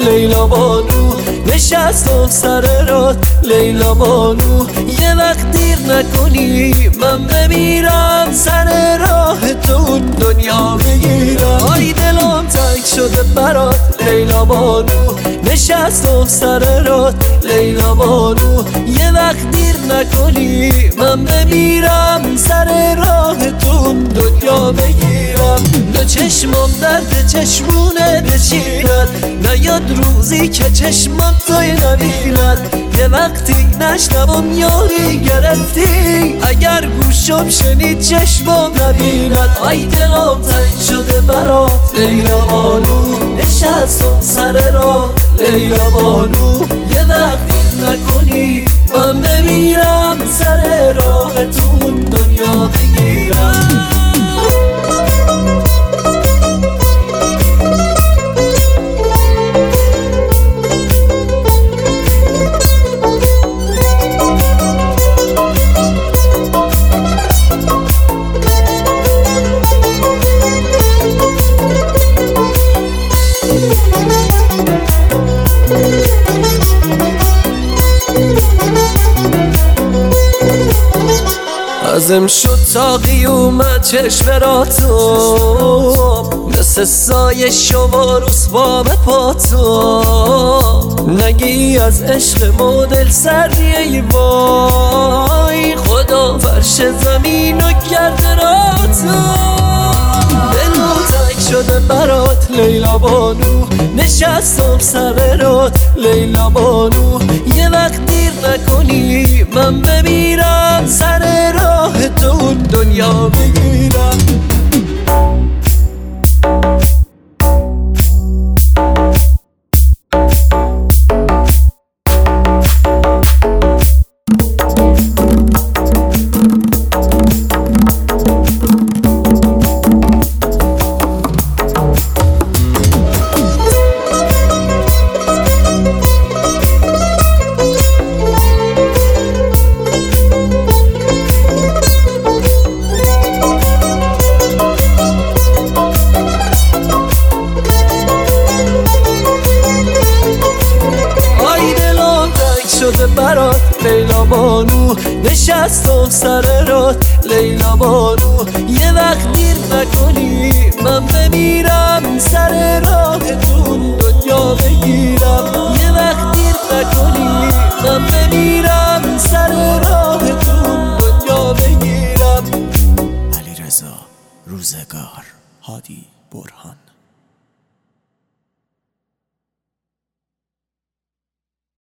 لیلا بانو نشستم سر راه لیلا بانو یه وقت دیر نکنی من بمیرم سر راه تو دنیا بگیرم آی دلم تنگ شده برات لیلا بانو نشستم سر راه لیلا بانو یه وقت دیر نکنی من بمیرم سر راه تو دنیا بگیرم دو چشمم درد چشمونه نشیند نیاد روزی که چشمم توی نبیند یه وقتی نشنوم یاری گرفتی اگر گوشم شنید چشمم نبیند آی دلم تنگ شده برات لیلا بانو نشستم سر راه لیلا بانو یه وقتی نکنی من بمیرم سر راه تو دنیا بگیرم ازم شد تا قیومت چشم را تو مثل سایه شما رسوام پا تو نگی از عشق مدل سردی ای وای خدا فرش زمین و کرده را تو دلم تنگ شده برات لیلا بانو نشستم سر رات لیلا بانو یه وقت دیر نکنی من بمیرم سر راه تو دنیا بگیرم شده برات لیلا بانو نشستم سر رات لیلا بانو یه وقت دیر نکنی من بمیرم سر راه تو دنیا بگیرم یه وقت دیر نکنی من بمیرم سر راه تو دنیا بگیرم علیرضا روزگار هادی برهان